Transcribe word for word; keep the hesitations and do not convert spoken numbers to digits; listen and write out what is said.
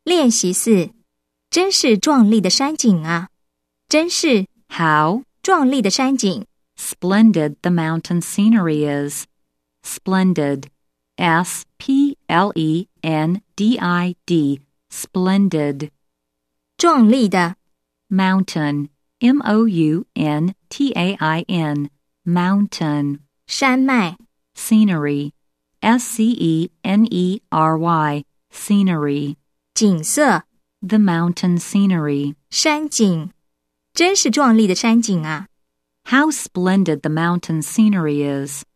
练习四，真是壮丽的山景啊！真是 How 壮丽的山景。 splendid the mountain scenery is. Splendid. S P L E N D I D. Splendid. 壮丽的 Mountain. M O U N T A I N. Mountain. 山脉 Scenery. S C E N E R Y. Scenery. 景色 The mountain scenery. 山景，真是壮丽的山景啊！ How splendid the mountain scenery is.